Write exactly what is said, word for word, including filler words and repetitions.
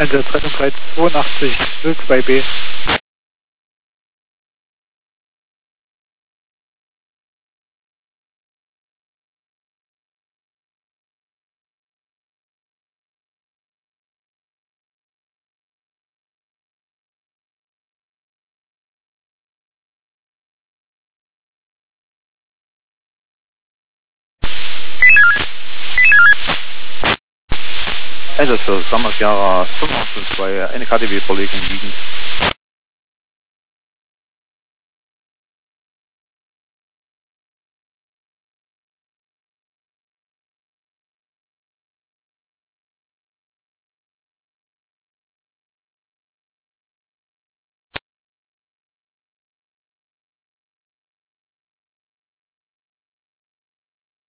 Einsatzrettung drei zweiundachtzig null zwei B. Einsatz für Summer Sierra fünf acht fünf zwei, eine K T W-Verlegung liegend.